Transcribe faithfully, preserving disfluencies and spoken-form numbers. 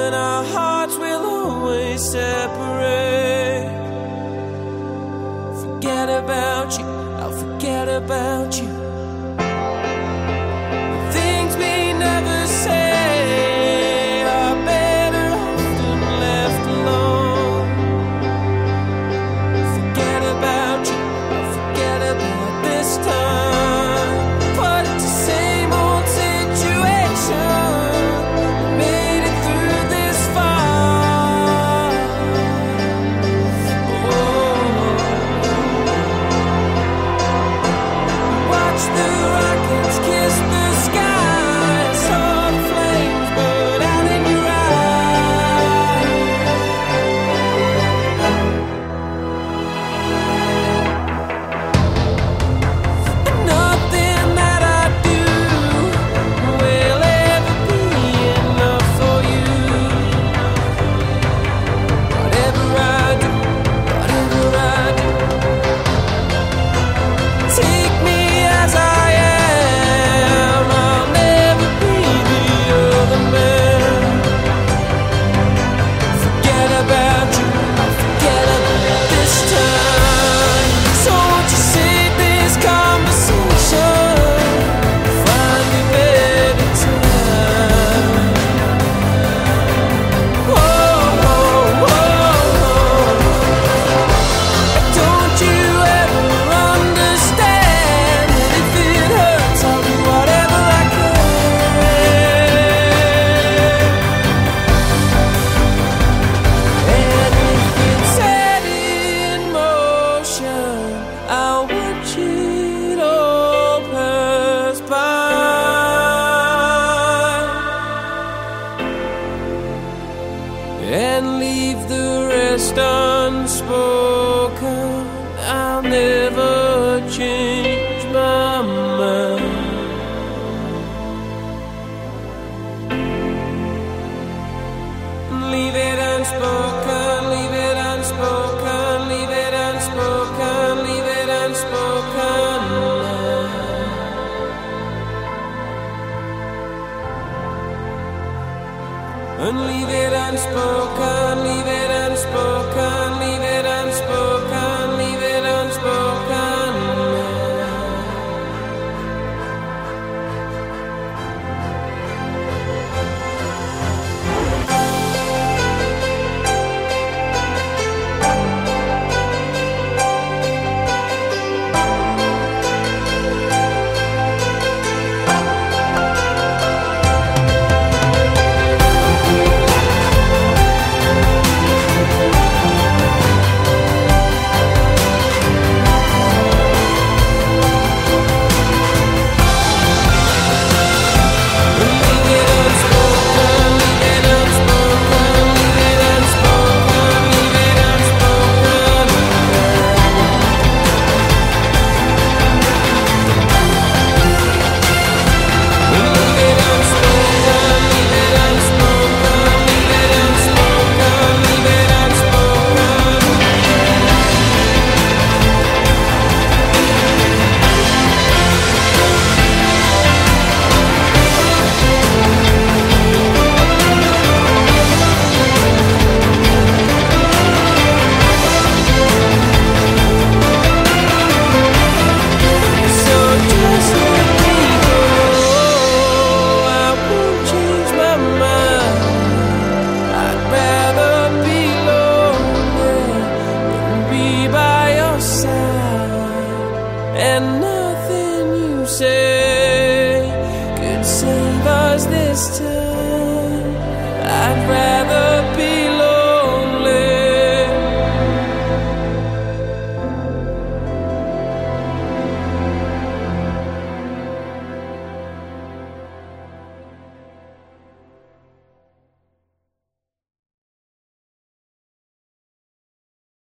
then our hearts will always separate. Forget about you, I'll forget about you. Things we never say are better often left alone. Forget about you, I'll forget about this time. But it's the same old situation. Made it through this far. Oh. Watch the rockets kiss the sky. Saw the flames burn out in your eyes. And nothing that I do will ever be enough for you. Whatever I do, whatever I do, take me as I am. I'll never be the other man. Forget about you, I'll forget about this time. So won't you save this conversation? Find a better time. Oh, oh, oh. Don't you ever understand that if it hurts, I'll do whatever I can. And if it's set in motion, I'll watch it all pass by and leave the rest unspoken. I'll never change my mind. Leave it unspoken, leave it unspoken, leave it unspoken, leave it unspoken now. And leave it unspoken, leave it unspoken, leave it unspoken, leave it unspoken now. So just let me go. I won't change my mind. I'd rather be lonely than be by your side. And nothing you say could save us this time.